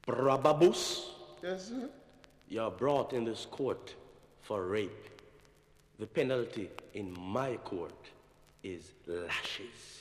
Brababus, Yes, sir. you're brought in this court for rape. The penalty in my court is lashes.